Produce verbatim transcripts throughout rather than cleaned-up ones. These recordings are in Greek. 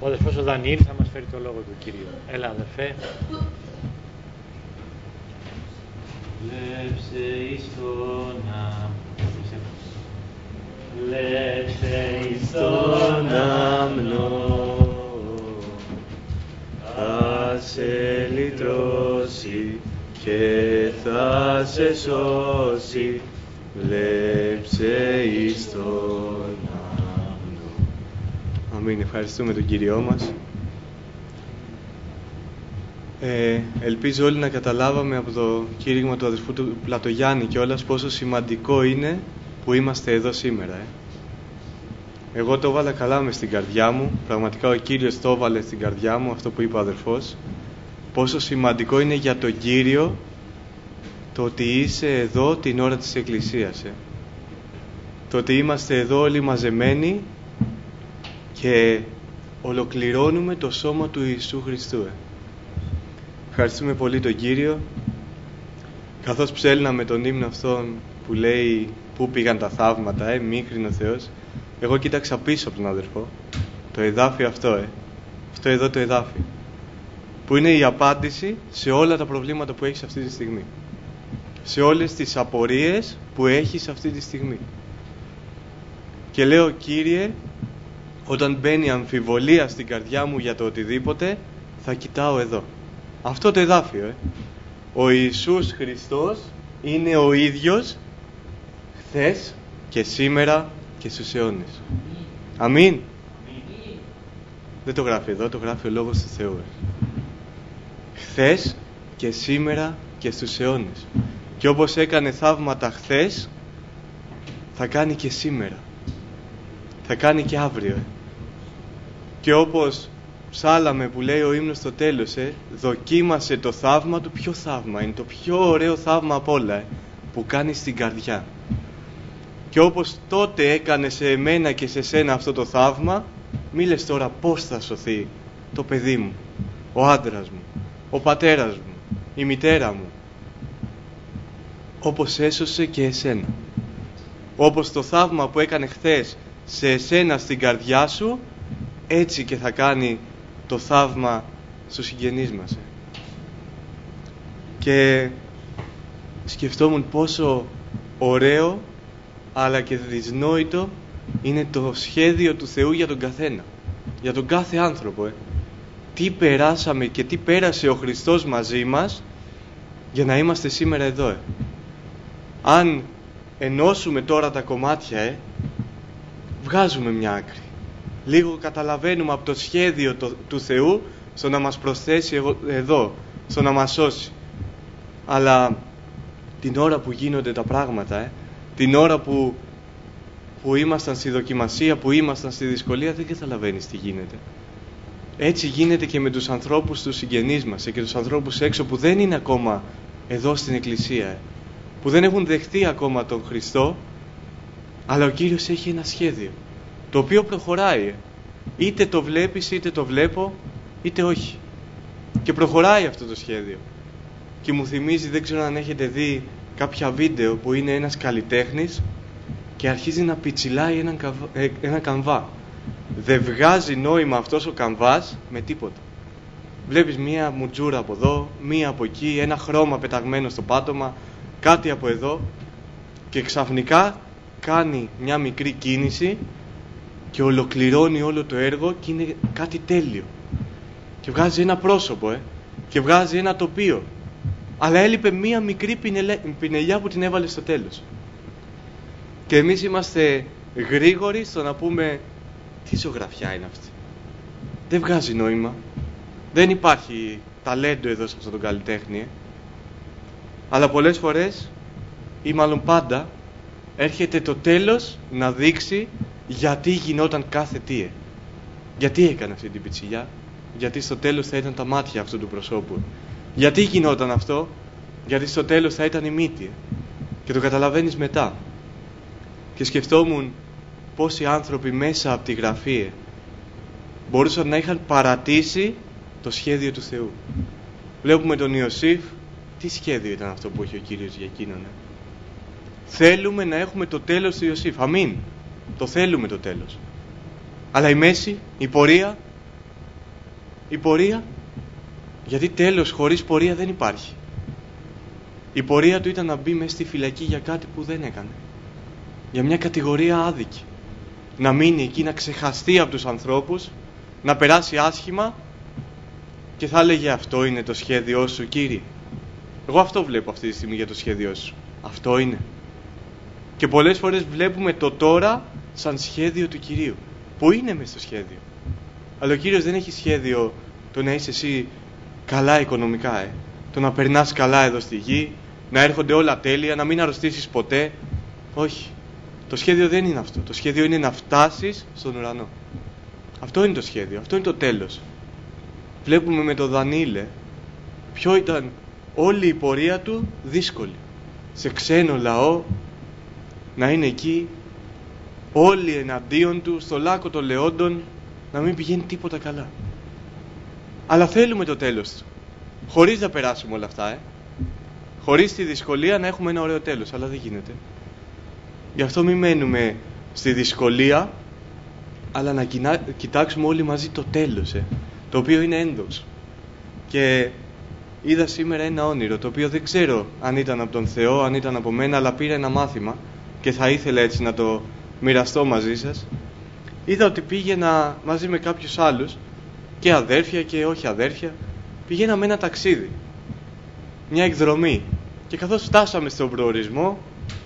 Ο αδερφός ο Δανιήλ θα μας φέρει το λόγο του Κυρίου. Έλα αδερφέ. Βλέψε εις τον άμνο, βλέψε εις τον άμνο, θα σε λυτρώσει και θα σε σώσει, βλέψε εις τον άμνο. Αμήν, ευχαριστούμε τον Κύριό μας. Ε, ελπίζω όλοι να καταλάβαμε από το κήρυγμα του αδερφού του Πλατογιάννη κιόλας πόσο σημαντικό είναι που είμαστε εδώ σήμερα. Ε. Εγώ το έβαλα καλά μες στην καρδιά μου, πραγματικά ο Κύριος το έβαλε στην καρδιά μου, αυτό που είπε ο αδερφός, πόσο σημαντικό είναι για τον Κύριο το ότι είσαι εδώ την ώρα της Εκκλησίας. Ε. Το ότι είμαστε εδώ όλοι μαζεμένοι και ολοκληρώνουμε το σώμα του Ιησού Χριστού. Ε. Ευχαριστούμε πολύ τον Κύριο. Καθώς ψέλναμε τον ύμνο αυτόν που λέει «Πού πήγαν τα θαύματα, ε, μήχρην ο Θεός», εγώ κοίταξα πίσω από τον αδερφό το εδάφιο αυτό, ε. αυτό εδώ το εδάφιο, που είναι η απάντηση σε όλα τα προβλήματα που έχεις αυτή τη στιγμή, σε όλες τις απορίες που έχεις αυτή τη στιγμή. Και λέω, Κύριε, όταν μπαίνει αμφιβολία στην καρδιά μου για το οτιδήποτε, θα κοιτάω εδώ. Αυτό το εδάφιο, ε. Ο Ιησούς Χριστός είναι ο ίδιος χθες και σήμερα και στους αιώνες. Αμήν. Αμήν. Δεν το γράφει εδώ, το γράφει ο Λόγος του Θεού. Χθες και σήμερα και στους αιώνες. Και όπως έκανε θαύματα χθες, θα κάνει και σήμερα. Θα κάνει και αύριο. Ε. Και όπως ψάλαμε που λέει ο ύμνος στο τέλος, ε, δοκίμασε το θαύμα του. Ποιο θαύμα? Είναι το πιο ωραίο θαύμα απ' όλα, ε, που κάνει στην καρδιά. Και όπως τότε έκανε σε εμένα και σε σένα αυτό το θαύμα, μη λες τώρα πώς θα σωθεί το παιδί μου, ο άντρας μου, ο πατέρας μου, η μητέρα μου. Όπως έσωσε και εσένα. Όπως το θαύμα που έκανε χθες σε εσένα στην καρδιά σου, έτσι και θα κάνει το θαύμα στους συγγενείς μας. Ε. Και σκεφτόμουν πόσο ωραίο αλλά και δυσνόητο είναι το σχέδιο του Θεού για τον καθένα, για τον κάθε άνθρωπο. Ε. Τι περάσαμε και τι πέρασε ο Χριστός μαζί μας για να είμαστε σήμερα εδώ. Ε. Αν ενώσουμε τώρα τα κομμάτια, ε, βγάζουμε μια άκρη. Λίγο καταλαβαίνουμε από το σχέδιο το, του Θεού στο να μας προσθέσει εγώ, εδώ, στο να μας σώσει. Αλλά την ώρα που γίνονται τα πράγματα, ε, την ώρα που, που ήμασταν στη δοκιμασία, που ήμασταν στη δυσκολία, δεν καταλαβαίνεις τι γίνεται. Έτσι γίνεται και με τους ανθρώπους, τους συγγενείς μας, ε, και τους ανθρώπους έξω που δεν είναι ακόμα εδώ στην Εκκλησία, ε, που δεν έχουν δεχτεί ακόμα τον Χριστό, αλλά ο Κύριος έχει ένα σχέδιο το οποίο προχωράει. Είτε το βλέπεις, είτε το βλέπω, είτε όχι. Και προχωράει αυτό το σχέδιο. Και μου θυμίζει, δεν ξέρω αν έχετε δει κάποια βίντεο που είναι ένας καλλιτέχνης και αρχίζει να πιτσιλάει έναν καβ... ε, ένα καμβά. Δεν βγάζει νόημα αυτός ο καμβάς με τίποτα. Βλέπεις μία μουτζούρα από εδώ, μία από εκεί, ένα χρώμα πεταγμένο στο πάτωμα, κάτι από εδώ, και ξαφνικά κάνει μια μικρή κίνηση και ολοκληρώνει όλο το έργο και είναι κάτι τέλειο. Και βγάζει ένα πρόσωπο, ε, και βγάζει ένα τοπίο. Αλλά έλειπε μία μικρή πινελε... πινελιά που την έβαλε στο τέλος. Και εμείς είμαστε γρήγοροι στο να πούμε, τι ζωγραφιά είναι αυτή. Δεν βγάζει νόημα. Δεν υπάρχει ταλέντο εδώ σε αυτόν τον καλλιτέχνη. Ε. Αλλά πολλές φορές, ή μάλλον πάντα, έρχεται το τέλος να δείξει γιατί γινόταν κάθε τι. Ε. Γιατί έκανε αυτή την πιτσιλιά. Γιατί στο τέλος θα ήταν τα μάτια αυτού του προσώπου. Γιατί γινόταν αυτό. Γιατί στο τέλος θα ήταν η μύτη. Ε. Και το καταλαβαίνεις μετά. Και σκεφτόμουν πόσοι άνθρωποι μέσα από τη Γραφή ε, μπορούσαν να είχαν παρατήσει το σχέδιο του Θεού. Βλέπουμε τον Ιωσήφ. Τι σχέδιο ήταν αυτό που είχε ο Κύριος για εκείνον. Ε. Θέλουμε να έχουμε το τέλος του Ιωσήφ. Αμήν. Το θέλουμε το τέλος. Αλλά η μέση, η πορεία, Η πορεία, γιατί τέλος χωρίς πορεία δεν υπάρχει. Η πορεία του ήταν να μπει μέσα στη φυλακή για κάτι που δεν έκανε. Για μια κατηγορία άδικη. Να μείνει εκεί, να ξεχαστεί από τους ανθρώπους, να περάσει άσχημα και θα έλεγε αυτό είναι το σχέδιό σου, Κύριε. Εγώ αυτό βλέπω αυτή τη στιγμή για το σχέδιό σου. Αυτό είναι. Και πολλές φορές βλέπουμε το τώρα σαν σχέδιο του Κυρίου. Που είναι μες στο σχέδιο. Αλλά ο Κύριος δεν έχει σχέδιο το να είσαι εσύ καλά οικονομικά, ε. Το να περνάς καλά εδώ στη γη, να έρχονται όλα τέλεια, να μην αρρωστήσεις ποτέ. Όχι. Το σχέδιο δεν είναι αυτό. Το σχέδιο είναι να φτάσεις στον ουρανό. Αυτό είναι το σχέδιο. Αυτό είναι το τέλος. Βλέπουμε με τον Δανίλε ποιο ήταν όλη η πορεία του δύσκολη. Σε ξένο λαό, να είναι εκεί, όλοι εναντίον του, στο λάκκο των λεόντων, να μην πηγαίνει τίποτα καλά. Αλλά θέλουμε το τέλος του. Χωρίς να περάσουμε όλα αυτά, ε. Χωρίς τη δυσκολία να έχουμε ένα ωραίο τέλος. Αλλά δεν γίνεται. Γι' αυτό μην μένουμε στη δυσκολία, αλλά να κοιτάξουμε όλοι μαζί το τέλος, ε. Το οποίο είναι ένδοξο. Και είδα σήμερα ένα όνειρο, το οποίο δεν ξέρω αν ήταν από τον Θεό, αν ήταν από μένα, αλλά πήρα ένα μάθημα και θα ήθελα έτσι να το μοιραστώ μαζί σας. Είδα ότι πήγαινα μαζί με κάποιους άλλους, και αδέρφια και όχι αδέρφια, πηγαίναμε ένα ταξίδι, μια εκδρομή, και καθώς φτάσαμε στον προορισμό,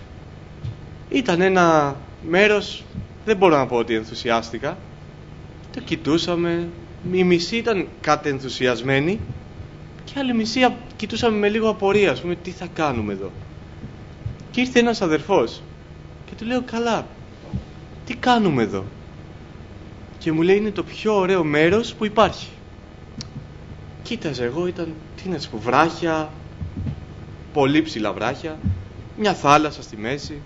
ήταν ένα μέρος, δεν μπορώ να πω ότι ενθουσιάστηκα. Το κοιτούσαμε, η μισή ήταν κατενθουσιασμένη και άλλη μισή κοιτούσαμε με λίγο απορία, ας πούμε, τι θα κάνουμε εδώ. Και ήρθε ένας αδερφός και του λέω, καλά, τι κάνουμε εδώ? Και μου λέει, είναι το πιο ωραίο μέρος που υπάρχει. Κοίταζα εγώ, ήταν, τι να σου πω, βράχια, πολύ ψηλά βράχια, μια θάλασσα στη μέση.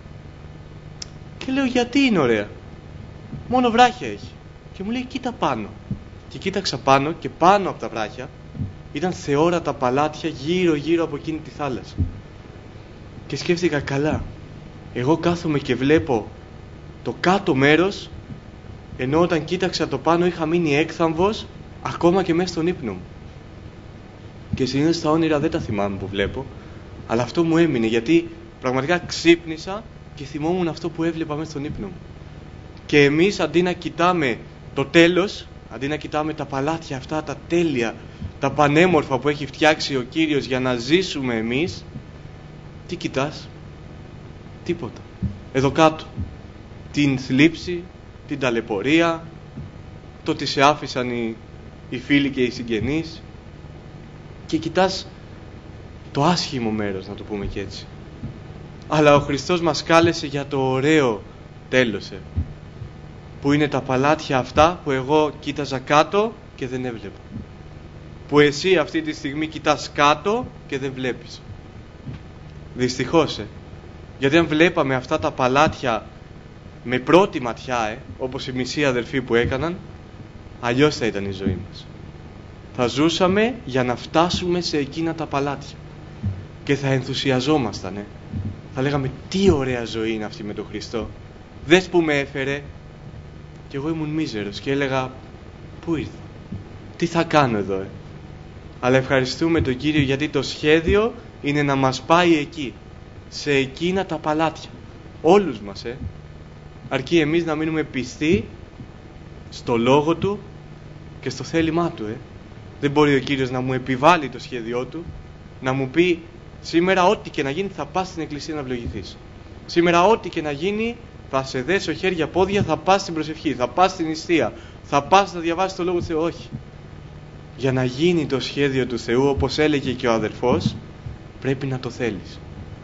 Και λέω, γιατί είναι ωραία? Μόνο βράχια έχει. Και μου λέει, κοίτα πάνω. Και κοίταξα πάνω, και πάνω από τα βράχια ήταν θεόρατα παλάτια γύρω γύρω από εκείνη τη θάλασσα. Και σκέφτηκα, καλά, εγώ κάθομαι και βλέπω το κάτω μέρος, ενώ όταν κοίταξα το πάνω είχα μείνει έκθαμβος ακόμα και μέσα στον ύπνο μου. Και συνήθως τα όνειρα δεν τα θυμάμαι που βλέπω, αλλά αυτό μου έμεινε, γιατί πραγματικά ξύπνησα και θυμόμουν αυτό που έβλεπα μέσα στον ύπνο μου. Και εμείς αντί να κοιτάμε το τέλος, αντί να κοιτάμε τα παλάτια αυτά, τα τέλεια, τα πανέμορφα που έχει φτιάξει ο Κύριος για να ζήσουμε εμείς, τι κοιτάς? Τίποτα. Εδώ κάτω. Την θλίψη, την ταλαιπωρία, το ότι σε άφησαν οι, οι φίλοι και οι συγγενείς, και κοιτάς το άσχημο μέρος, να το πούμε και έτσι. Αλλά ο Χριστός μας κάλεσε για το ωραίο τέλος, ε, που είναι τα παλάτια αυτά που εγώ κοίταζα κάτω και δεν έβλεπα. Που εσύ αυτή τη στιγμή κοιτάς κάτω και δεν βλέπεις. Δυστυχώς, ε. Γιατί αν βλέπαμε αυτά τα παλάτια με πρώτη ματιά, ε, όπως οι μισοί αδελφοί που έκαναν, αλλιώς θα ήταν η ζωή μας. Θα ζούσαμε για να φτάσουμε σε εκείνα τα παλάτια και θα ενθουσιαζόμασταν, ε. Θα λέγαμε, τι ωραία ζωή είναι αυτή με τον Χριστό. Δες που με έφερε. Και εγώ ήμουν μίζερος και έλεγα, πού ήρθα, τι θα κάνω εδώ, ε? Αλλά ευχαριστούμε τον Κύριο, γιατί το σχέδιο είναι να μας πάει εκεί, σε εκείνα τα παλάτια. Όλους μας, ε. Αρκεί εμείς να μείνουμε πιστοί στο λόγο Του και στο θέλημά Του, ε. Δεν μπορεί ο Κύριος να μου επιβάλλει το σχέδιό Του, να μου πει, σήμερα ό,τι και να γίνει θα πας στην εκκλησία να ευλογηθείς. Σήμερα ό,τι και να γίνει θα σε δέσω χέρια πόδια, θα πας στην προσευχή, θα πας στην νηστεία, θα πας να διαβάσεις το Λόγο του Θεού. Όχι. Για να γίνει το σχέδιο του Θεού, όπως έλεγε και ο αδερφός, πρέπει να το θέλεις.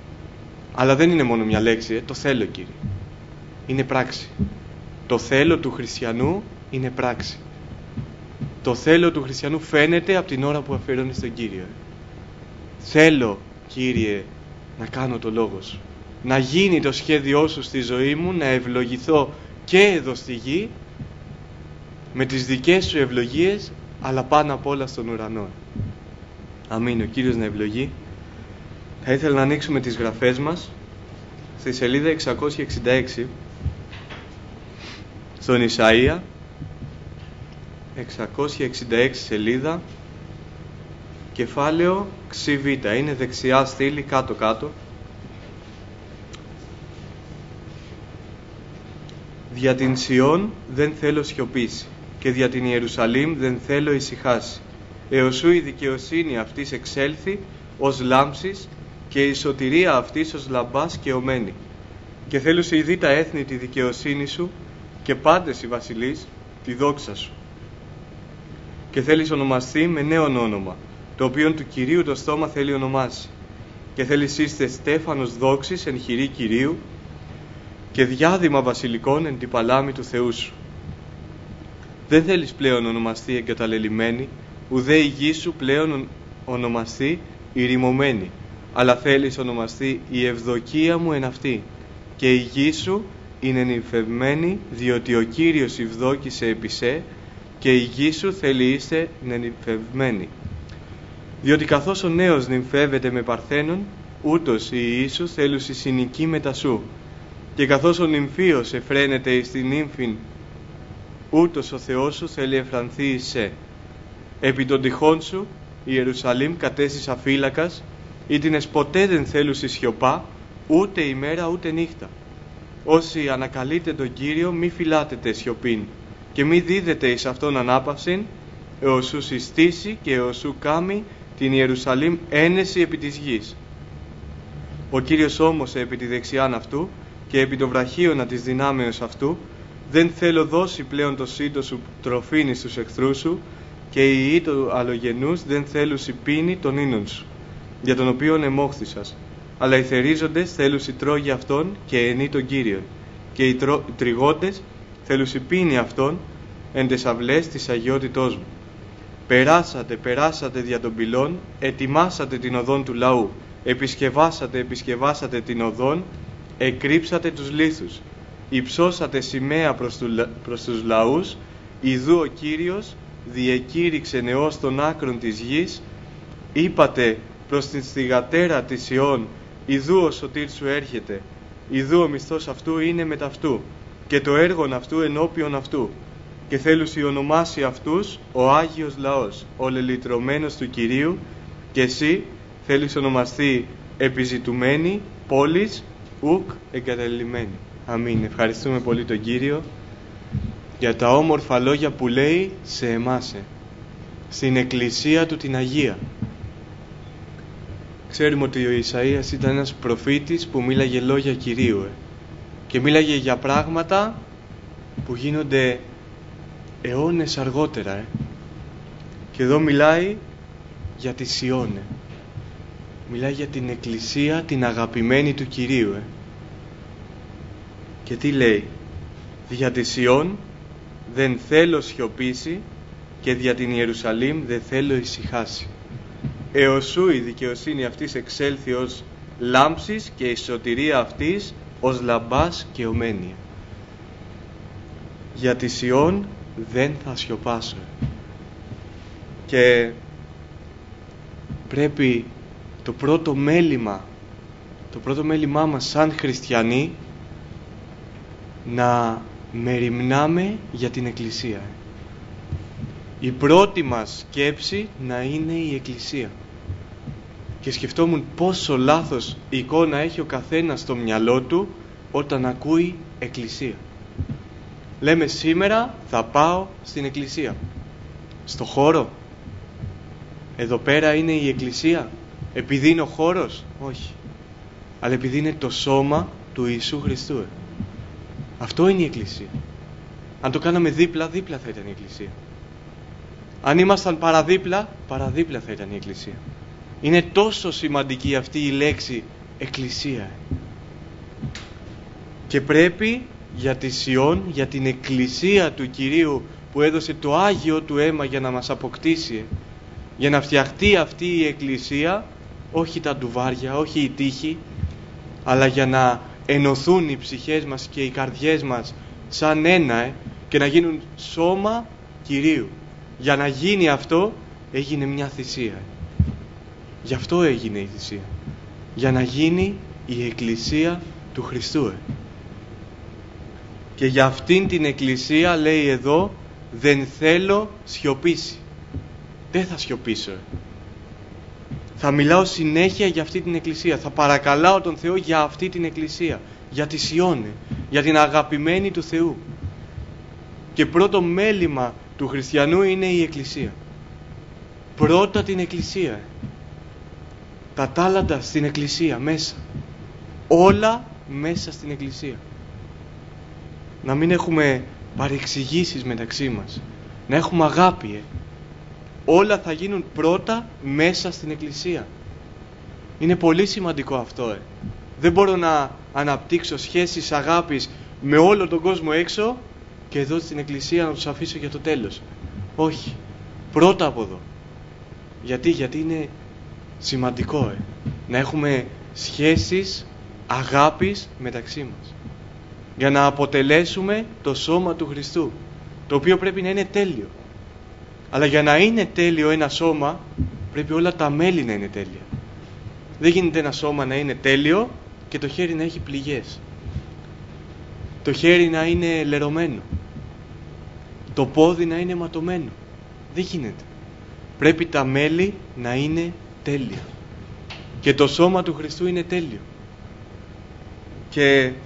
Αλλά δεν είναι μόνο μια λέξη, ε, το θέλω, Κύριε. Είναι πράξη. Το θέλω του χριστιανού είναι πράξη. Το θέλω του χριστιανού φαίνεται από την ώρα που αφιερώνει στον Κύριο. Θέλω, Κύριε, να κάνω το Λόγο Σου. Να γίνει το σχέδιό Σου στη ζωή μου, να ευλογηθώ και εδώ στη γη με τις δικές Σου ευλογίες, αλλά πάνω απ' όλα στον ουρανό. Αμήν. Ο Κύριος να ευλογεί. Θα ήθελα να ανοίξουμε τις γραφές μας στη σελίδα εξακόσια εξήντα έξι στον Ισαΐα, εξακόσια εξήντα έξι σελίδα, κεφάλαιο Ξ Β, είναι δεξιά στήλη κάτω-κάτω. Δια την Σιών δεν θέλω σιωπήσει, και δια την Ιερουσαλήμ δεν θέλω ησυχάσει. Εωσού η δικαιοσύνη αυτής εξέλθει ως λάμψης, και η σωτηρία αυτής ως λαμπάς και ομένη. Και θέλω σε ειδεί τα έθνη τη δικαιοσύνη σου, και πάντες οι βασιλείς τη δόξα σου. Και θέλεις ονομαστεί με νέον όνομα, το οποίον του Κυρίου το στόμα θέλει ονομάσει. Και θέλεις είστε στέφανος δόξης εν χειρή Κυρίου, και διάδημα βασιλικών εν την παλάμη του Θεού σου. Δεν θέλεις πλέον ονομαστεί εγκαταλελειμμένη, ουδέ η γη σου πλέον ονομαστεί ηρημωμένη, αλλά θέλεις ονομαστεί η ευδοκία μου εν αυτή, και η γη σου είναι νυμφευμένη, διότι ο Κύριος ευδόκησε επί σε, και η γη σου θέλει είστε νυμφευμένη. Διότι καθώς ο νέος νυμφεύεται με παρθένον, ούτως η Ιησού θέλουσι συνοικεί μετά σου. Και καθώς ο νυμφίος εφραίνεται εις την νύμφην, ούτως ο Θεός σου θέλει εφρανθεί εις σε. Επί των τυχών σου, η Ιερουσαλήμ κατέστης αφύλακας, ήτινες ποτέ δεν θέλουσι σιωπά, ούτε ημέρα ούτε νύχτα. Όσοι ανακαλείτε τον Κύριο, μη φυλάτετε σιωπήν, και μη δίδετε εις αυτόν ανάπαυσιν, εωσού συστήσει και εωσού κάμει την Ιερουσαλήμ ένεση επί της γης. Ο Κύριος όμως επί τη δεξιάν αυτού και επί το βραχίωνα της δυνάμεως αυτού, δεν θέλω δώσει πλέον το σύντο σου τροφήνη στους εχθρούς σου, και οι ιοί του αλλογενούς δεν θέλουσι πίνη των ίνων σου, για τον οποίον εμόχθησας. Αλλά οι θερίζοντες θέλουσι τρώγει αυτόν και ενεί τον Κύριον, και οι, τρο... οι τριγόντες θέλουσι πίνει αυτόν εν τες αυλές της αγιότητός μου. Περάσατε, περάσατε δια των πυλών, ετοιμάσατε την οδόν του λαού, επισκευάσατε, επισκευάσατε την οδόν, εκρύψατε τους λίθους, υψώσατε σημαία προς, του, προς τους λαούς, ιδού ο Κύριος διεκήρυξε νεός των άκρων της γης, είπατε προς την στιγατέρα της Ιών, ιδού ο σωτήρ σου έρχεται, ιδού ο μισθός αυτού είναι μετ' αυτού, και το έργον αυτού ενώπιον αυτού, και θέλουσι ονομάσει αυτούς ο Άγιος Λαός, ο λελυτρωμένος του Κυρίου, και εσύ θέλεις ονομαστεί επιζητουμένη, πόλης, ουκ εγκαταλειμμένη. Αμήν. Ευχαριστούμε πολύ τον Κύριο για τα όμορφα λόγια που λέει σε εμάς, στην Εκκλησία του την Αγία. Ξέρουμε ότι ο Ισαΐας ήταν ένας προφήτης που μίλαγε λόγια Κυρίου ε, και μίλαγε για πράγματα που γίνονται αιώνες αργότερα ε. και εδώ μιλάει για τη Σιών ε. μιλάει για την Εκκλησία την αγαπημένη του Κυρίου ε. και τι λέει? Δια τη Σιών δεν θέλω σιωπήσει, και δια την Ιερουσαλήμ δεν θέλω ησυχάσει. Εωσού η δικαιοσύνη αυτής εξέλθει ως λάμψης, και η σωτηρία αυτής ως λαμπάς και ομένια. Για τη Σιών δεν θα σιωπάσω. Και πρέπει το πρώτο μέλημα, το πρώτο μέλημά μας σαν χριστιανοί, να μεριμνάμε για την Εκκλησία. Η πρώτη μας σκέψη να είναι η Εκκλησία. Και σκεφτόμουν πόσο λάθος εικόνα έχει ο καθένας στο μυαλό του όταν ακούει Εκκλησία. Λέμε σήμερα θα πάω στην Εκκλησία. Στο χώρο. Εδώ πέρα είναι η Εκκλησία. Επειδή είναι ο χώρος. Όχι. Αλλά επειδή είναι το σώμα του Ιησού Χριστού. Αυτό είναι η Εκκλησία. Αν το κάναμε δίπλα, δίπλα θα ήταν η Εκκλησία. Αν ήμασταν παραδίπλα, παραδίπλα θα ήταν η Εκκλησία. Είναι τόσο σημαντική αυτή η λέξη Εκκλησία. Και πρέπει για τη Σιών, για την Εκκλησία του Κυρίου που έδωσε το Άγιο του αίμα για να μας αποκτήσει, για να φτιαχτεί αυτή η Εκκλησία, όχι τα ντουβάρια, όχι η τύχη, αλλά για να ενωθούν οι ψυχές μας και οι καρδιές μας σαν ένα ε, και να γίνουν σώμα Κυρίου. Για να γίνει αυτό έγινε μια θυσία. Γι' αυτό έγινε η θυσία. Για να γίνει η Εκκλησία του Χριστού. Και για αυτήν την Εκκλησία λέει εδώ δεν θέλω σιωπήσει. Δεν θα σιωπήσω. Ε. Θα μιλάω συνέχεια για αυτή την εκκλησία. Θα παρακαλάω τον Θεό για αυτή την εκκλησία. Για τη Σιώνε. Για την αγαπημένη του Θεού. Και πρώτο μέλημα του χριστιανού είναι η εκκλησία. Πρώτα την εκκλησία. Ε. Τα τάλαντα στην εκκλησία μέσα. Όλα μέσα στην εκκλησία. Να μην έχουμε παρεξηγήσεις μεταξύ μας. Να έχουμε αγάπη. Ε. Όλα θα γίνουν πρώτα μέσα στην εκκλησία. Είναι πολύ σημαντικό αυτό. Ε. Δεν μπορώ να αναπτύξω σχέσεις αγάπης με όλο τον κόσμο έξω και εδώ στην εκκλησία να τους αφήσω για το τέλος. Όχι. Πρώτα από εδώ. Γιατί, γιατί είναι σημαντικό ε. να έχουμε σχέσεις αγάπης μεταξύ μας. Για να αποτελέσουμε το σώμα του Χριστού, το οποίο πρέπει να είναι τέλειο. Αλλά για να είναι τέλειο ένα σώμα, πρέπει όλα τα μέλη να είναι τέλεια. Δεν γίνεται ένα σώμα να είναι τέλειο και το χέρι να έχει πληγές. Το χέρι να είναι λερωμένο. Το πόδι να είναι ματωμένο. Δεν γίνεται. Πρέπει τα μέλη να είναι τέλεια. Και το σώμα του Χριστού είναι τέλειο. Και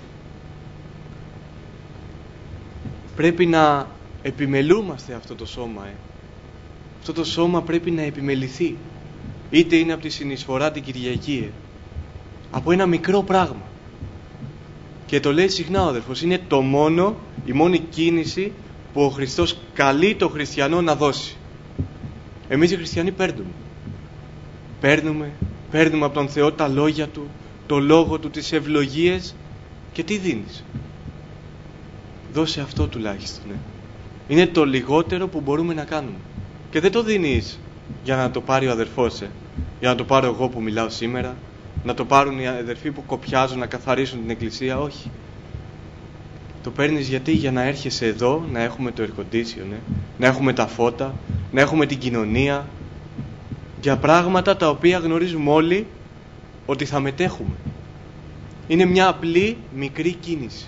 πρέπει να επιμελούμαστε αυτό το σώμα. Ε. Αυτό το σώμα πρέπει να επιμεληθεί. Είτε είναι από τη συνεισφορά την Κυριακή. Ε. Από ένα μικρό πράγμα. Και το λέει συχνά ο αδερφός. Είναι το μόνο, η μόνη κίνηση που ο Χριστός καλεί το χριστιανό να δώσει. Εμείς οι χριστιανοί παίρνουμε. Παίρνουμε, παίρνουμε από τον Θεό τα λόγια Του, το λόγο Του, τις ευλογίες. Και τι δίνεις? Δώσε αυτό τουλάχιστον. Ναι. Είναι το λιγότερο που μπορούμε να κάνουμε. Και δεν το δίνεις για να το πάρει ο αδερφός, ε. για να το πάρω εγώ που μιλάω σήμερα, να το πάρουν οι αδερφοί που κοπιάζουν να καθαρίσουν την εκκλησία. Όχι. Το παίρνεις γιατί? Για να έρχεσαι εδώ, να έχουμε το air condition, ε. να έχουμε τα φώτα, να έχουμε την κοινωνία, για πράγματα τα οποία γνωρίζουμε όλοι ότι θα μετέχουμε. Είναι μια απλή μικρή κίνηση.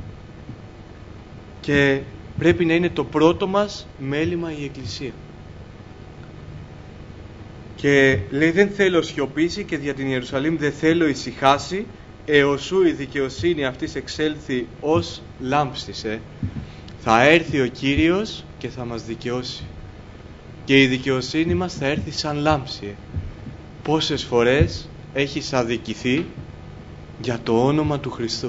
Και πρέπει να είναι το πρώτο μας μέλημα η εκκλησία. Και λέει, δεν θέλω σιωπήσει και δια την Ιερουσαλήμ δεν θέλω ησυχάσει, εωσού η δικαιοσύνη αυτής εξέλθει ως λάμψης. Ε. Θα έρθει ο Κύριος και θα μας δικαιώσει. Και η δικαιοσύνη μας θα έρθει σαν λάμψη. Ε. Πόσες φορές έχεις αδικηθεί για το όνομα του Χριστού?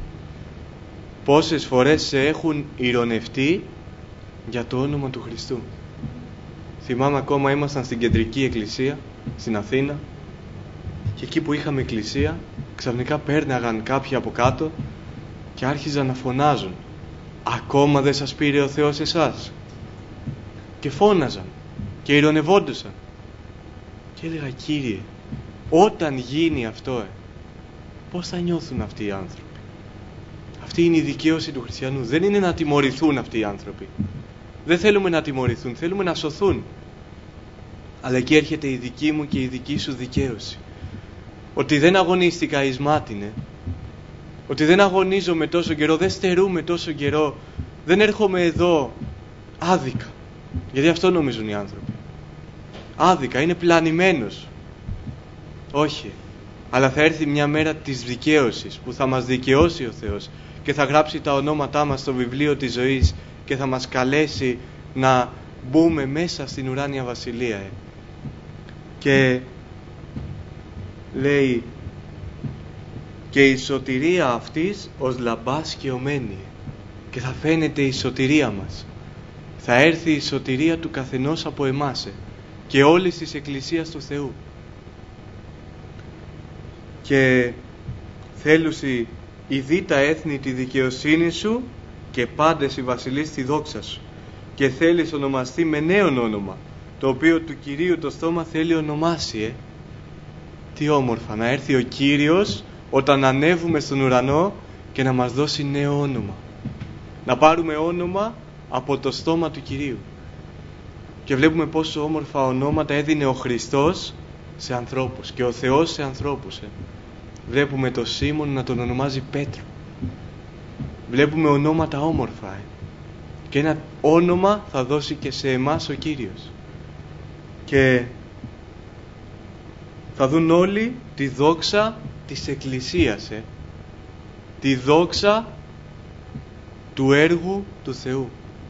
Πόσες φορές σε έχουν ηρωνευτεί για το όνομα του Χριστού? Θυμάμαι ακόμα ήμασταν στην κεντρική εκκλησία στην Αθήνα και εκεί που είχαμε εκκλησία ξαφνικά πέρναγαν κάποιοι από κάτω και άρχιζαν να φωνάζουν, ακόμα δεν σας πήρε ο Θεός εσάς? Και φώναζαν και ηρωνευόντουσαν και έλεγα, Κύριε, όταν γίνει αυτό ε, πώς θα νιώθουν αυτοί οι άνθρωποι? Αυτή είναι η δικαίωση του χριστιανού. Δεν είναι να τιμωρηθούν αυτοί οι άνθρωποι. Δεν θέλουμε να τιμωρηθούν, θέλουμε να σωθούν. Αλλά εκεί έρχεται η δική μου και η δική σου δικαίωση. Ότι δεν αγωνίστηκα εις μάτινε. Ότι δεν αγωνίζομαι τόσο καιρό, δεν στερούμε τόσο καιρό. Δεν έρχομαι εδώ άδικα. Γιατί αυτό νομίζουν οι άνθρωποι. Άδικα, είναι πλανημένος. Όχι. Αλλά θα έρθει μια μέρα της δικαίωσης που θα μας δικαιώσει ο Θεός και θα γράψει τα ονόματά μας στο βιβλίο της ζωής και θα μας καλέσει να μπούμε μέσα στην ουράνια βασιλεία. Ε. Και λέει, και η σωτηρία αυτής ως λαμπάς και ομένη. Και θα φαίνεται η σωτηρία μας. Θα έρθει η σωτηρία του καθενός από εμάς ε, και όλης της εκκλησίας του Θεού. Και θέλουσι ειδή τα έθνη τη δικαιοσύνη σου και πάντες οι βασιλείς τη δόξα σου. Και θέλεις ονομαστεί με νέον όνομα, το οποίο του Κυρίου το στόμα θέλει ονομάσει. Ε. Τι όμορφα να έρθει ο Κύριος όταν ανέβουμε στον ουρανό και να μας δώσει νέο όνομα. Να πάρουμε όνομα από το στόμα του Κυρίου. Και βλέπουμε πόσο όμορφα ονόματα έδινε ο Χριστός σε ανθρώπους και ο Θεός σε ανθρώπους. Ε. Βλέπουμε το Σίμων να τον ονομάζει Πέτρο. Βλέπουμε ονόματα όμορφα. Ε. Και ένα όνομα θα δώσει και σε εμάς ο Κύριος. Και θα δουν όλοι τη δόξα της Εκκλησίας, ε. τη δόξα του έργου του Θεού.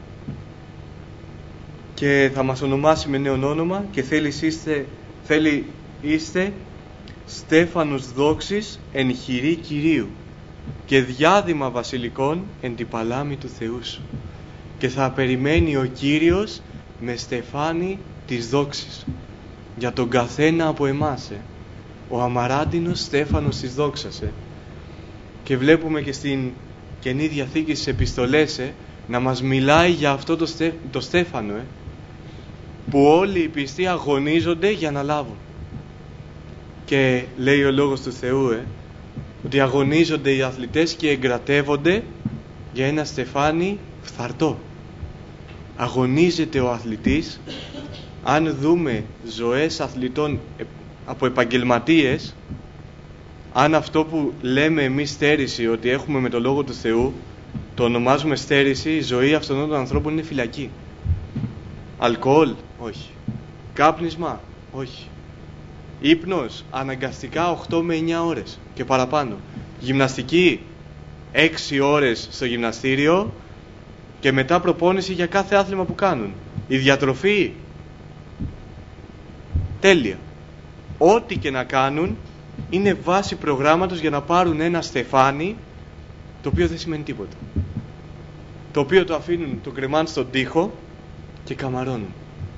Και θα μας ονομάσει με νέο όνομα και θέλει είστε, θέλει είστε Στέφανος δόξης εν χειρή Κυρίου και διάδημα βασιλικών εν την παλάμη του Θεού σου. Και θα περιμένει ο Κύριος με στεφάνι της δόξης για τον καθένα από εμάς, ε. ο αμαράντινος στέφανος της δόξας, ε. Και βλέπουμε και στην Καινή Διαθήκη στις επιστολές, ε, να μας μιλάει για αυτό το, στε, το στέφανο, ε, που όλοι οι πιστοί αγωνίζονται για να λάβουν. Και λέει ο Λόγος του Θεού, ε, ότι αγωνίζονται οι αθλητές και εγκρατεύονται για ένα στεφάνι φθαρτό. Αγωνίζεται ο αθλητής. Αν δούμε ζωές αθλητών από επαγγελματίες, αν αυτό που λέμε εμείς στέρηση, ότι έχουμε με το Λόγο του Θεού, το ονομάζουμε στέρηση, η ζωή αυτών των ανθρώπων είναι φυλακή. Αλκοόλ, όχι. Κάπνισμα, όχι. Ύπνος, αναγκαστικά οκτώ με εννιά ώρες και παραπάνω. Γυμναστική, έξι ώρες στο γυμναστήριο και μετά προπόνηση για κάθε άθλημα που κάνουν. Η διατροφή, τέλεια. Ό,τι και να κάνουν είναι βάση προγράμματος για να πάρουν ένα στεφάνι, το οποίο δεν σημαίνει τίποτα. Το οποίο το αφήνουν, το κρεμάνε στον τοίχο και καμαρώνουν.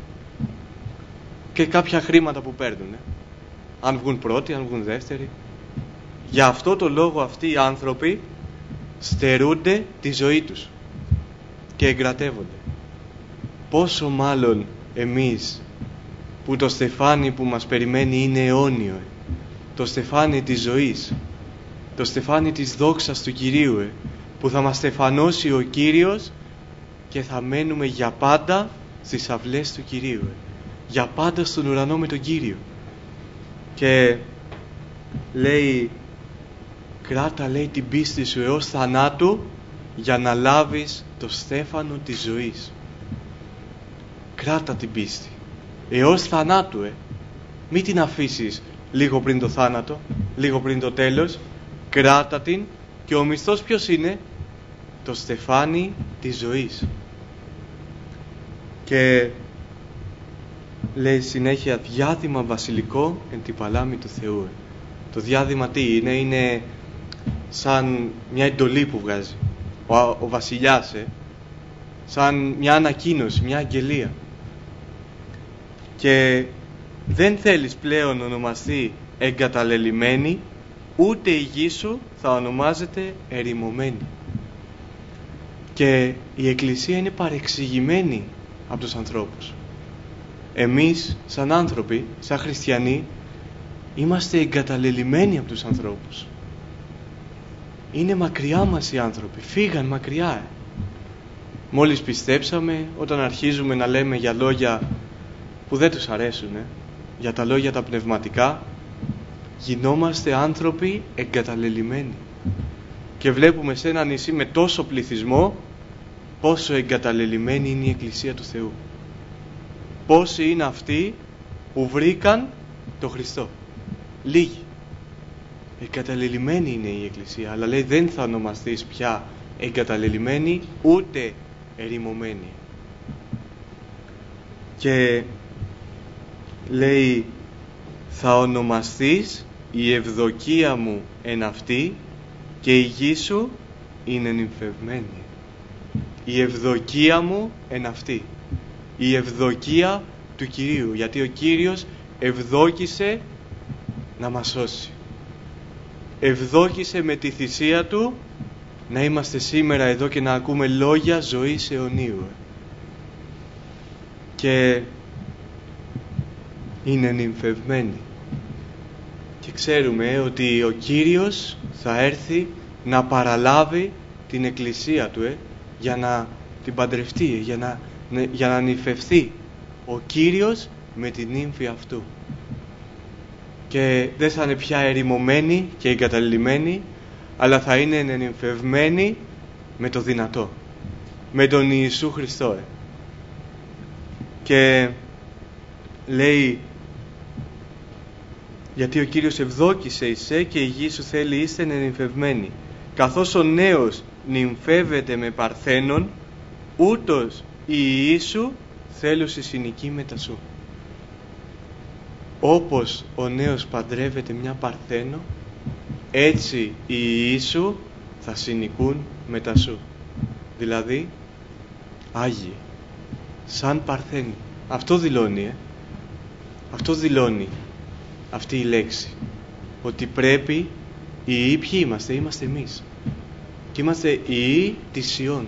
Και κάποια χρήματα που παίρνουν, ε. αν βγουν πρώτοι, αν βγουν δεύτεροι. Για αυτό το λόγο αυτοί οι άνθρωποι στερούνται τη ζωή τους και εγκρατεύονται. Πόσο μάλλον εμείς που το στεφάνι που μας περιμένει είναι αιώνιο, ε. το στεφάνι της ζωής, το στεφάνι της δόξας του Κυρίου, ε, που θα μας στεφανώσει ο Κύριος και θα μένουμε για πάντα στις αυλές του Κυρίου, ε. για πάντα στον ουρανό με τον Κύριο. Και λέει, κράτα, λέει, την πίστη σου έως θανάτου για να λάβεις το στέφανο της ζωής. Κράτα την πίστη έως θανάτου, ε. Μην την αφήσεις λίγο πριν το θάνατο, λίγο πριν το τέλος. Κράτα την. Και ο μισθός ποιος είναι? Το στεφάνι της ζωής. Και λέει συνέχεια, διάδημα βασιλικό εν την παλάμη του Θεού. Το διάδημα τι είναι? Είναι σαν μια εντολή που βγάζει ο, ο βασιλιάς, ε, σαν μια ανακοίνωση, μια αγγελία. Και δεν θέλεις πλέον ονομαστεί εγκαταλελειμμένη, ούτε η γη σου θα ονομάζεται ερημωμένη. Και η Εκκλησία είναι παρεξηγημένη από τους ανθρώπους. Εμείς σαν άνθρωποι, σαν χριστιανοί, είμαστε εγκαταλελειμμένοι από τους ανθρώπους. Είναι μακριά μας οι άνθρωποι, φύγαν μακριά. Ε. Μόλις πιστέψαμε, όταν αρχίζουμε να λέμε για λόγια που δεν τους αρέσουν, ε, για τα λόγια τα πνευματικά, γινόμαστε άνθρωποι εγκαταλελειμμένοι. Και βλέπουμε σε ένα νησί με τόσο πληθυσμό πόσο εγκαταλελειμμένη είναι η Εκκλησία του Θεού. Πόσοι είναι αυτοί που βρήκαν το Χριστό? Λίγοι. Εγκαταλελειμμένη είναι η Εκκλησία, αλλά λέει δεν θα ονομαστείς πια εγκαταλελειμμένη ούτε ερημωμένη. Και λέει θα ονομαστείς η ευδοκία μου εν αυτή και η γη σου είναι νυμφευμένη. Η ευδοκία μου εν αυτή. Η ευδοκία του Κυρίου, γιατί ο Κύριος ευδόκησε να μας σώσει. Ευδόκησε με τη θυσία Του να είμαστε σήμερα εδώ και να ακούμε λόγια ζωής αιωνίου. Και είναι νυμφευμένη. Και ξέρουμε ότι ο Κύριος θα έρθει να παραλάβει την Εκκλησία Του ε, για να την παντρευτεί, για να, για να νυμφευθεί ο Κύριος με την νύμφη αυτού. Και δεν θα είναι πια ερημωμένη και εγκαταλειμμένη, αλλά θα είναι νυμφευμένη με το δυνατό, με τον Ιησού Χριστό. Ε. Και λέει, γιατί ο Κύριος ευδόκησε εισέ και η γη σου θέλει είστε νυμφευμένη. Καθώς ο νέος νυμφεύεται με παρθένον, ούτως η Ιησού θέλουση συνοικεί μετά σου. Όπως ο νέος παντρεύεται μια παρθένο, έτσι οι Ιησού θα συνοικούν μετά σου. Δηλαδή, Άγιοι, σαν παρθένοι. Αυτό δηλώνει, ε. Αυτό δηλώνει αυτή η λέξη. Ότι πρέπει, οι Ιη ποιοι είμαστε, είμαστε εμείς. Και είμαστε οι Ιη της Σιών.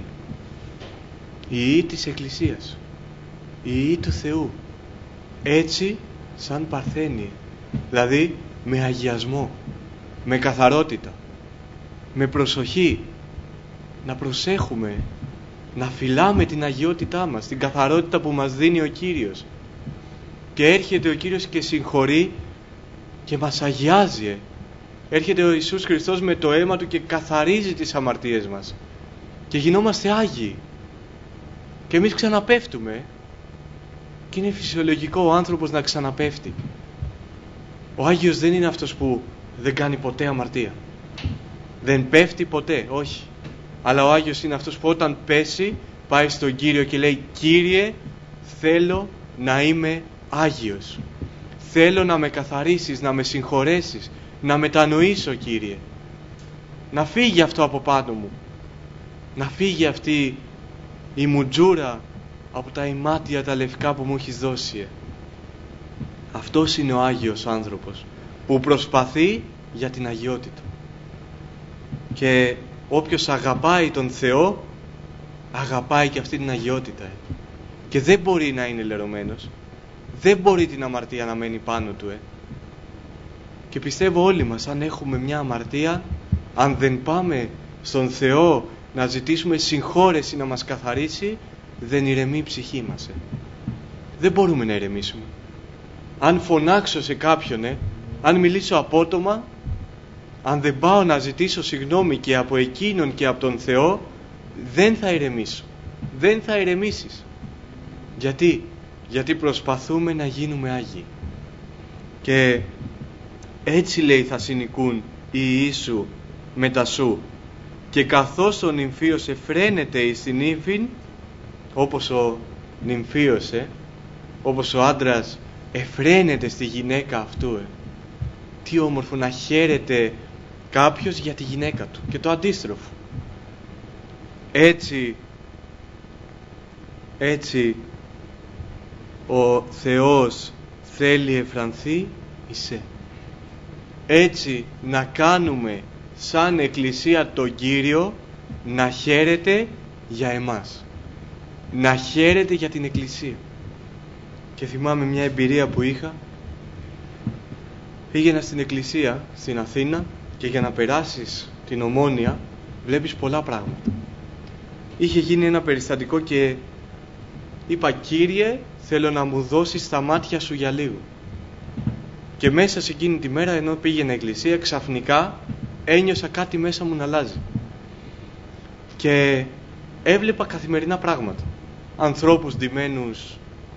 Οι Ιη της Εκκλησίας. Οι Ιη του Θεού. Έτσι, σαν παρθένοι. Δηλαδή, με αγιασμό. Με καθαρότητα. Με προσοχή. Να προσέχουμε. Να φυλάμε την αγιότητά μας. Την καθαρότητα που μας δίνει ο Κύριος. Και έρχεται ο Κύριος και συγχωρεί και μας αγιάζει. Έρχεται ο Ιησούς Χριστός με το αίμα Του και καθαρίζει τις αμαρτίες μας. Και γινόμαστε Άγιοι. Και εμείς ξαναπέφτουμε. Και είναι φυσιολογικό ο άνθρωπος να ξαναπέφτει. Ο Άγιος δεν είναι αυτός που δεν κάνει ποτέ αμαρτία. Δεν πέφτει ποτέ, όχι. Αλλά ο Άγιος είναι αυτός που όταν πέσει πάει στον Κύριο και λέει, Κύριε, θέλω να είμαι Άγιος. Θέλω να με καθαρίσεις, να με συγχωρέσεις, να μετανοήσω, Κύριε. Να φύγει αυτό από πάνω μου. Να φύγει αυτή η μουτζούρα από τα ημάτια τα λευκά που μου έχεις δώσει. Αυτός είναι ο Άγιος άνθρωπος που προσπαθεί για την αγιότητα. Και όποιος αγαπάει τον Θεό, αγαπάει και αυτή την αγιότητα. Και δεν μπορεί να είναι λερωμένος. Δεν μπορεί την αμαρτία να μένει πάνω του. Ε. Και πιστεύω όλοι μας, αν έχουμε μια αμαρτία, αν δεν πάμε στον Θεό να ζητήσουμε συγχώρεση να μας καθαρίσει, δεν ηρεμεί η ψυχή μας. Ε. Δεν μπορούμε να ηρεμήσουμε. Αν φωνάξω σε κάποιον, ε, αν μιλήσω απότομα, αν δεν πάω να ζητήσω συγγνώμη και από εκείνον και από τον Θεό, δεν θα ηρεμήσω. Δεν θα ηρεμήσεις. Γιατί? Γιατί προσπαθούμε να γίνουμε Άγιοι. Και έτσι λέει θα συνοικούν οι Ιησού μετά σου. Και καθώς ο νυμφίος εφραίνεται εις την ύμφην, όπως ο νυμφίος, ε, όπως ο άντρας εφραίνεται στη γυναίκα αυτού. Ε. Τι όμορφο να χαίρεται κάποιος για τη γυναίκα του. Και το αντίστροφο. Έτσι, έτσι ο Θεός θέλει εφρανθεί εισέ. Έτσι να κάνουμε σαν Εκκλησία τον Κύριο να χαίρεται για εμάς. Να χαίρεται για την Εκκλησία. Και θυμάμαι μια εμπειρία που είχα. Πήγαινα στην Εκκλησία στην Αθήνα και για να περάσεις την Ομόνια βλέπεις πολλά πράγματα. Είχε γίνει ένα περιστατικό και είπα, Κύριε, θέλω να μου δώσεις τα μάτια σου για λίγο. Και μέσα σε εκείνη τη μέρα, ενώ πήγαινα εκκλησία, ξαφνικά ένιωσα κάτι μέσα μου να αλλάζει. Και έβλεπα καθημερινά πράγματα. Ανθρώπους ντυμένους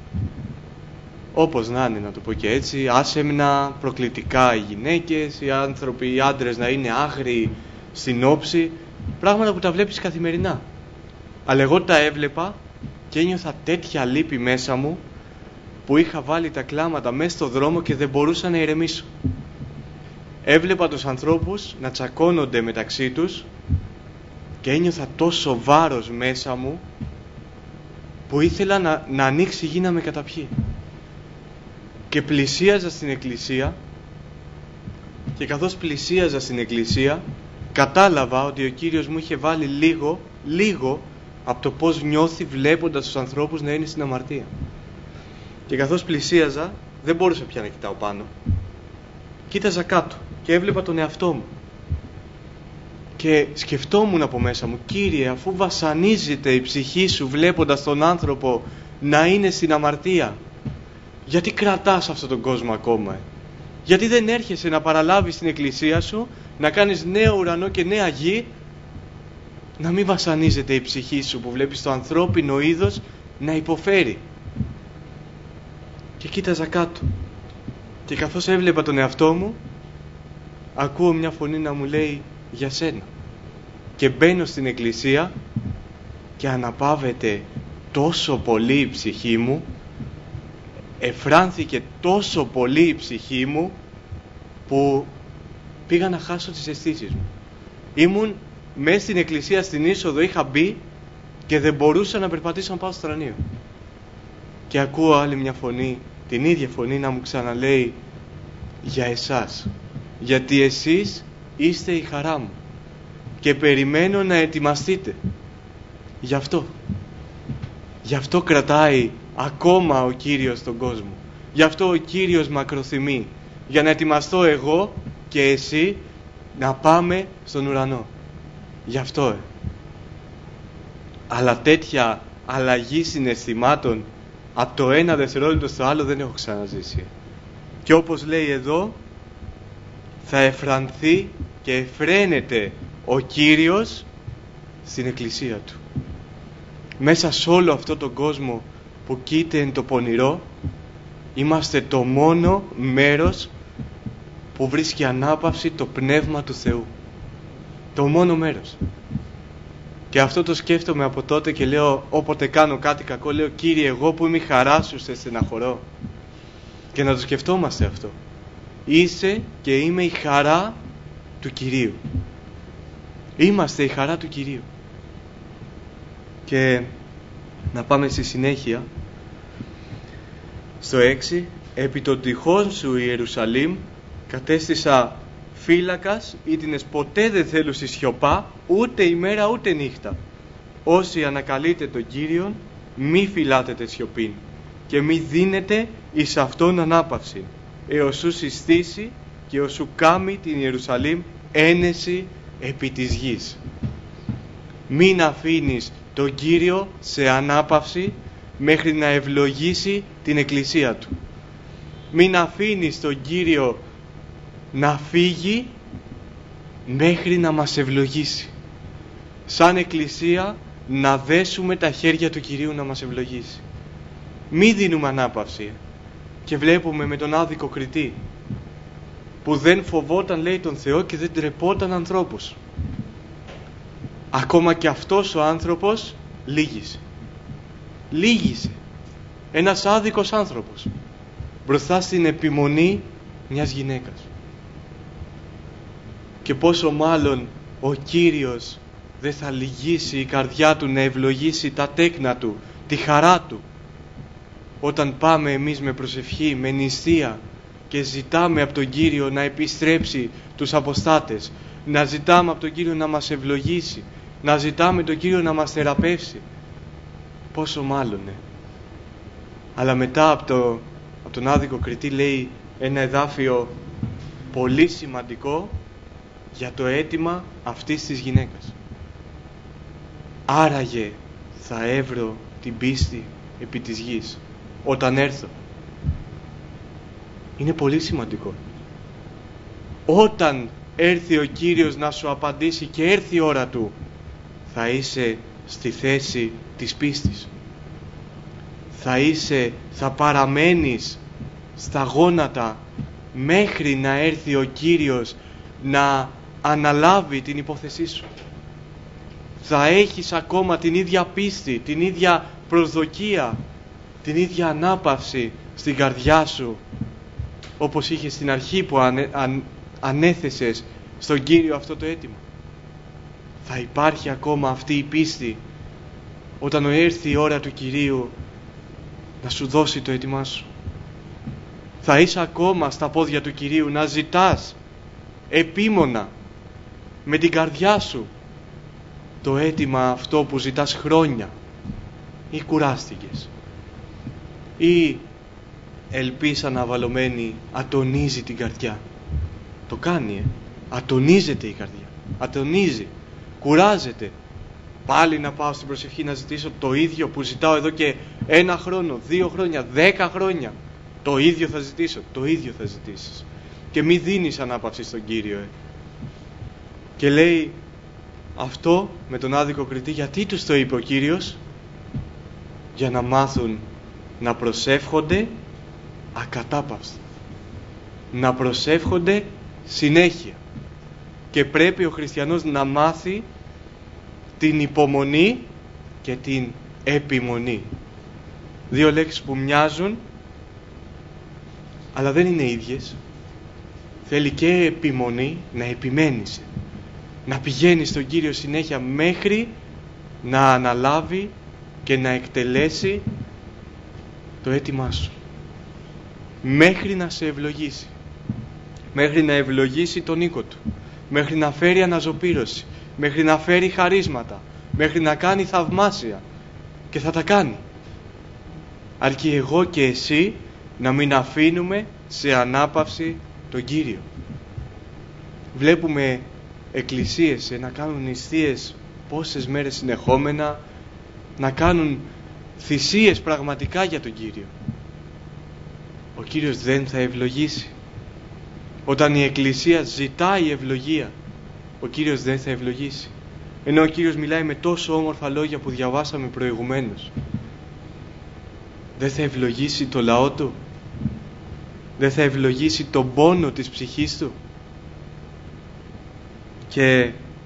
όπως να είναι, να το πω και έτσι, άσεμνα, προκλητικά οι γυναίκες, οι άνθρωποι, οι άντρες να είναι άγριοι στην όψη, πράγματα που τα βλέπεις καθημερινά. Αλλά εγώ τα έβλεπα και ένιωθα τέτοια λύπη μέσα μου που είχα βάλει τα κλάματα μέσα στο δρόμο και δεν μπορούσα να ηρεμήσω. Έβλεπα τους ανθρώπους να τσακώνονται μεταξύ τους και ένιωθα τόσο βάρος μέσα μου που ήθελα να, να ανοίξει η γη να με καταπιεί. Και πλησίαζα στην εκκλησία και καθώς πλησίαζα στην εκκλησία κατάλαβα ότι ο Κύριος μου είχε βάλει λίγο, λίγο από το πώς νιώθει βλέποντας τους ανθρώπους να είναι στην αμαρτία. Και καθώς πλησίαζα δεν μπορούσα πια να κοιτάω πάνω. Κοίταζα κάτω και έβλεπα τον εαυτό μου. Και σκεφτόμουν από μέσα μου, Κύριε, αφού βασανίζεται η ψυχή σου βλέποντας τον άνθρωπο να είναι στην αμαρτία, γιατί κρατάς αυτόν τον κόσμο ακόμα? Ε? Γιατί δεν έρχεσαι να παραλάβεις την εκκλησία σου, να κάνεις νέο ουρανό και νέα γη Να μην βασανίζεται η ψυχή σου που βλέπεις το ανθρώπινο είδος να υποφέρει. Και κοίταζα κάτω. Και καθώς έβλεπα τον εαυτό μου, ακούω μια φωνή να μου λέει για σένα. Και μπαίνω στην εκκλησία και αναπαύεται τόσο πολύ η ψυχή μου, εφράνθηκε τόσο πολύ η ψυχή μου, που πήγα να χάσω τις αισθήσεις μου. Ήμουν μέσα στην εκκλησία, στην είσοδο είχα μπει και δεν μπορούσα να περπατήσω να πάω στο θρανείο. Και ακούω άλλη μια φωνή, την ίδια φωνή, να μου ξαναλέει για εσάς, γιατί εσείς είστε η χαρά μου και περιμένω να ετοιμαστείτε. Γι' αυτό γι' αυτό κρατάει ακόμα ο Κύριος τον κόσμο. Γι' αυτό ο Κύριος μακροθυμεί, για να ετοιμαστώ εγώ και εσύ να πάμε στον ουρανό. Γι' αυτό ε. Αλλά τέτοια αλλαγή συναισθημάτων από το ένα δευτερόλεπτο στο άλλο δεν έχω ξαναζήσει. Και όπως λέει εδώ, θα εφρανθεί και εφραίνεται ο Κύριος στην εκκλησία του. Μέσα σε όλο αυτό τον κόσμο που κοίται εν το πονηρό, είμαστε το μόνο μέρος που βρίσκει ανάπαυση το Πνεύμα του Θεού. Το μόνο μέρος. Και αυτό το σκέφτομαι από τότε και λέω, όποτε κάνω κάτι κακό, λέω, Κύριε, εγώ που είμαι η χαρά σου σε στεναχωρώ. Και να το σκεφτόμαστε αυτό. Είσαι και είμαι η χαρά του Κυρίου. Είμαστε η χαρά του Κυρίου. Και να πάμε στη συνέχεια στο έξι. Επί των τυχών σου Ιερουσαλήμ κατέστησα φύλακας, ήτινες ποτέ δεν θέλω στη σιωπά, ούτε ημέρα ούτε νύχτα. Όσοι ανακαλείτε τον Κύριον, μη φυλάτετε σιωπήν και μη δίνετε εις αυτόν ανάπαυση, έως σου συστήσει και ως σου κάμει την Ιερουσαλήμ ένεση επί της γης. Μην αφήνεις τον Κύριο σε ανάπαυση μέχρι να ευλογήσει την εκκλησία του. Μην αφήνεις τον Κύριο να φύγει μέχρι να μας ευλογήσει. Σαν εκκλησία να δέσουμε τα χέρια του Κυρίου να μας ευλογήσει. Μη δίνουμε ανάπαυση. Και βλέπουμε με τον άδικο Κριτή, που δεν φοβόταν, λέει, τον Θεό και δεν τρεπόταν ανθρώπους. Ακόμα και αυτός ο άνθρωπος λύγησε. Λύγησε. Ένας άδικος άνθρωπος μπροστά στην επιμονή μιας γυναίκας. Και πόσο μάλλον ο Κύριος δεν θα λυγίσει η καρδιά του να ευλογήσει τα τέκνα του, τη χαρά του, όταν πάμε εμείς με προσευχή, με νηστεία και ζητάμε από τον Κύριο να επιστρέψει τους αποστάτες, να ζητάμε από τον Κύριο να μας ευλογήσει, να ζητάμε τον Κύριο να μας θεραπεύσει. Πόσο μάλλον, Αλλά μετά από, το, από τον άδικο Κριτή λέει ένα εδάφιο πολύ σημαντικό για το αίτημα αυτής της γυναίκας. Άραγε θα έβρω την πίστη επί της γης όταν έρθω. Είναι πολύ σημαντικό. Όταν έρθει ο Κύριος να σου απαντήσει και έρθει η ώρα του, θα είσαι στη θέση της πίστης. Θα είσαι, θα παραμένεις στα γόνατα μέχρι να έρθει ο Κύριος να αναλάβει την υπόθεσή σου. Θα έχεις ακόμα την ίδια πίστη, την ίδια προσδοκία, την ίδια ανάπαυση στην καρδιά σου, όπως είχες στην αρχή που ανε, αν, ανέθεσες στον Κύριο αυτό το αίτημα. Θα υπάρχει ακόμα αυτή η πίστη όταν έρθει η ώρα του Κυρίου να σου δώσει το αίτημά σου. Θα είσαι ακόμα στα πόδια του Κυρίου να ζητάς επίμονα με την καρδιά σου το αίτημα αυτό που ζητάς χρόνια, ή κουράστηκες, ή ελπίς αναβαλωμένη ατονίζει την καρδιά. Το κάνει, ε. ατονίζεται η καρδιά, ατονίζει, κουράζεται. Πάλι να πάω στην προσευχή να ζητήσω το ίδιο που ζητάω εδώ και ένα χρόνο, δύο χρόνια, δέκα χρόνια. Το ίδιο θα ζητήσω, το ίδιο θα ζητήσεις. Και μη δίνεις ανάπαυση στον Κύριο. Ε. Και λέει αυτό με τον άδικο κριτή, γιατί τους το είπε ο Κύριος? Για να μάθουν να προσεύχονται ακατάπαυστα, να προσεύχονται συνέχεια. Και πρέπει ο χριστιανός να μάθει την υπομονή και την επιμονή. Δύο λέξεις που μοιάζουν, αλλά δεν είναι ίδιες. Θέλει και επιμονή, να επιμένεις, να πηγαίνει στον Κύριο συνέχεια μέχρι να αναλάβει και να εκτελέσει το αίτημά σου, μέχρι να σε ευλογήσει, μέχρι να ευλογήσει τον οίκο του, μέχρι να φέρει αναζωπήρωση, μέχρι να φέρει χαρίσματα, μέχρι να κάνει θαυμάσια, και θα τα κάνει. Αρκεί εγώ και εσύ να μην αφήνουμε σε ανάπαυση τον Κύριο. Βλέπουμε εκκλησίες να κάνουν νηστείες πόσες μέρες συνεχόμενα, να κάνουν θυσίες πραγματικά για τον Κύριο. Ο Κύριος δεν θα ευλογήσει. Όταν η εκκλησία ζητάει ευλογία, ο Κύριος δεν θα ευλογήσει. Ενώ ο Κύριος μιλάει με τόσο όμορφα λόγια που διαβάσαμε προηγουμένως. Δεν θα ευλογήσει το λαό του? Δεν θα ευλογήσει τον πόνο της ψυχής του? Και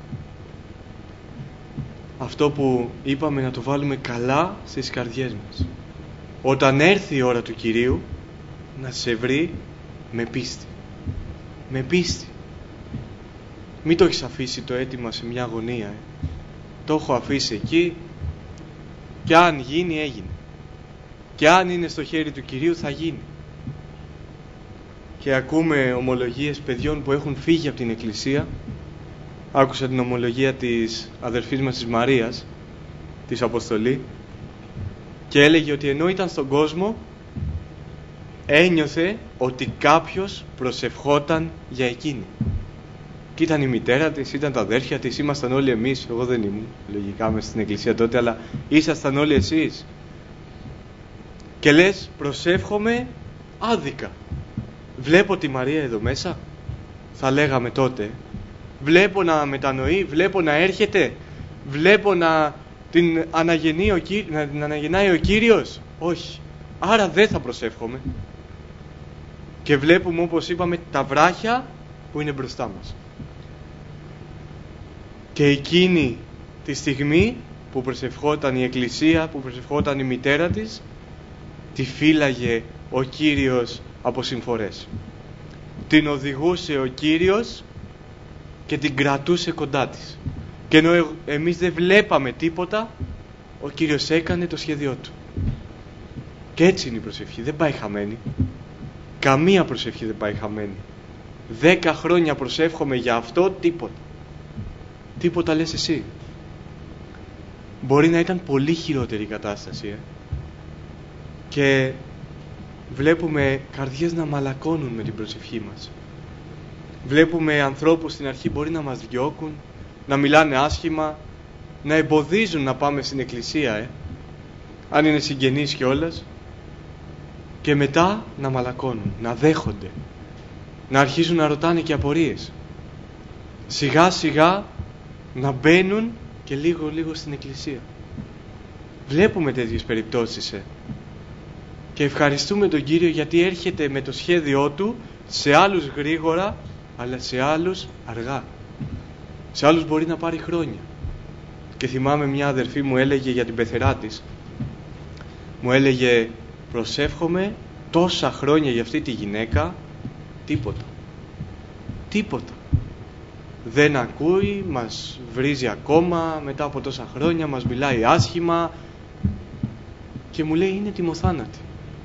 αυτό που είπαμε να το βάλουμε καλά στις καρδιές μας. Όταν έρθει η ώρα του Κυρίου, να σε βρει με πίστη. Με πίστη. Μην το έχεις αφήσει το αίτημα σε μια γωνία. Ε. Το έχω αφήσει εκεί, και αν γίνει, έγινε. Και αν είναι στο χέρι του Κυρίου, θα γίνει. Και ακούμε ομολογίες παιδιών που έχουν φύγει από την εκκλησία. Άκουσα την ομολογία της αδερφής μας της Μαρίας, της Αποστολή, και έλεγε ότι ενώ ήταν στον κόσμο, ένιωθε ότι κάποιος προσευχόταν για εκείνη. Και ήταν η μητέρα της, ήταν τα αδέρφια της, ήμασταν όλοι εμείς. Εγώ δεν ήμουν, λογικά, μες στην εκκλησία τότε, αλλά ήσασταν όλοι εσείς. Και λες, προσεύχομαι άδικα. Βλέπω τη Μαρία εδώ μέσα, θα λέγαμε τότε. Βλέπω να μετανοεί, βλέπω να έρχεται, βλέπω να την, αναγεννεί ο, να την αναγεννάει ο Κύριος. Όχι, άρα δεν θα προσεύχομαι. Και βλέπουμε, όπως είπαμε, τα βράχια που είναι μπροστά μας. Και εκείνη τη στιγμή που προσευχόταν η εκκλησία, που προσευχόταν η μητέρα της, τη φύλαγε ο Κύριος από συμφορές. Την οδηγούσε ο Κύριος και την κρατούσε κοντά της. Και ενώ εμείς δεν βλέπαμε τίποτα, ο Κύριος έκανε το σχέδιό του. Και έτσι είναι η προσευχή, δεν πάει χαμένη. Καμία προσευχή δεν πάει χαμένη. Δέκα χρόνια προσεύχομαι για αυτό, τίποτα. Τίποτα λες εσύ. Μπορεί να ήταν πολύ χειρότερη η κατάσταση. Ε? Και βλέπουμε καρδιές να μαλακώνουν με την προσευχή μας. Βλέπουμε ανθρώπους στην αρχή μπορεί να μας διώκουν, να μιλάνε άσχημα, να εμποδίζουν να πάμε στην εκκλησία, ε? αν είναι συγγενείς κιόλας. Και μετά να μαλακώνουν, να δέχονται, να αρχίζουν να ρωτάνε και απορίες. Σιγά σιγά να μπαίνουν και λίγο λίγο στην εκκλησία. Βλέπουμε τέτοιες περιπτώσεις. Ε. Και ευχαριστούμε τον Κύριο γιατί έρχεται με το σχέδιό Του σε άλλους γρήγορα, αλλά σε άλλους αργά. Σε άλλους μπορεί να πάρει χρόνια. Και θυμάμαι μια αδερφή μου έλεγε για την πεθερά της. Μου έλεγε, προσεύχομαι τόσα χρόνια για αυτή τη γυναίκα, τίποτα. Τίποτα. Δεν ακούει, μας βρίζει ακόμα μετά από τόσα χρόνια, μας μιλάει άσχημα και μου λέει είναι τιμοθάνατη.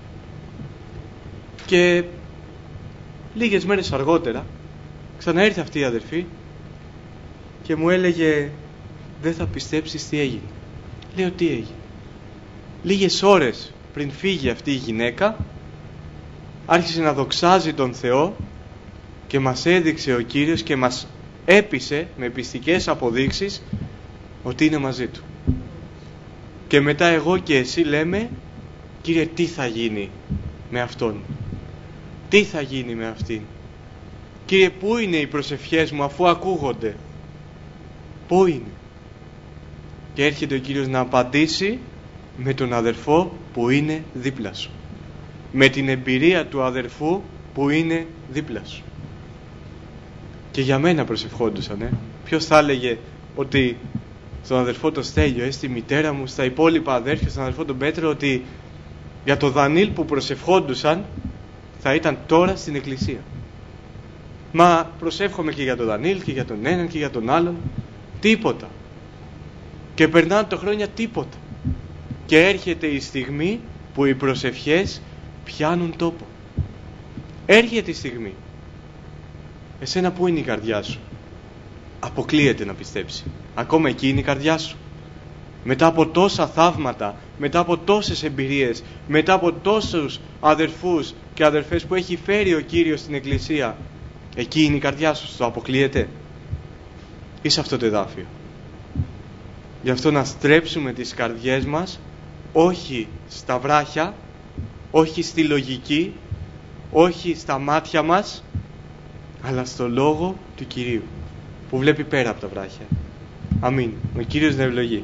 Και λίγες μέρες αργότερα ξαναήρθε αυτή η αδερφή και μου έλεγε δεν θα πιστέψεις τι έγινε. Λέω τι έγινε. Λίγες ώρες πριν φύγει αυτή η γυναίκα άρχισε να δοξάζει τον Θεό και μας έδειξε ο Κύριος και μας έπεισε με πιστικές αποδείξεις ότι είναι μαζί Του. Και μετά εγώ και εσύ λέμε Κύριε τι θα γίνει με αυτόν, τι θα γίνει με αυτήν, Κύριε πού είναι οι προσευχές μου αφού ακούγονται, Πού είναι? Και έρχεται ο Κύριος να απαντήσει με τον αδερφό που είναι δίπλα σου. Με την εμπειρία του αδερφού που είναι δίπλα σου. Και για μένα προσευχόντουσαν, ε. Ποιος θα έλεγε ότι στον αδερφό τον Στέλιο, ε, στη μητέρα μου, στα υπόλοιπα αδέρφια, στον αδερφό τον Πέτρο, ότι για το Δανίλ που προσευχόντουσαν θα ήταν τώρα στην εκκλησία. Μα προσεύχομαι και για τον Δανίλ και για τον έναν και για τον άλλον. Τίποτα. Και περνάνε τα χρόνια τίποτα. Και έρχεται η στιγμή που οι προσευχές πιάνουν τόπο. Έρχεται η στιγμή. Εσένα πού είναι η καρδιά σου? Αποκλείεται να πιστέψει. Ακόμα εκεί είναι η καρδιά σου. Μετά από τόσα θαύματα, μετά από τόσες εμπειρίες, μετά από τόσους αδερφούς και αδερφές που έχει φέρει ο Κύριος στην εκκλησία, εκεί είναι η καρδιά σου, το αποκλείεται? Ή σε αυτό το εδάφιο? Γι' αυτό να στρέψουμε τις καρδιές μας όχι στα βράχια, όχι στη λογική, όχι στα μάτια μας, αλλά στο Λόγο του Κυρίου που βλέπει πέρα από τα βράχια. Αμήν. Ο Κύριος να ευλογεί.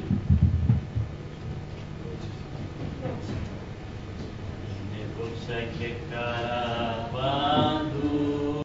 Και καραβά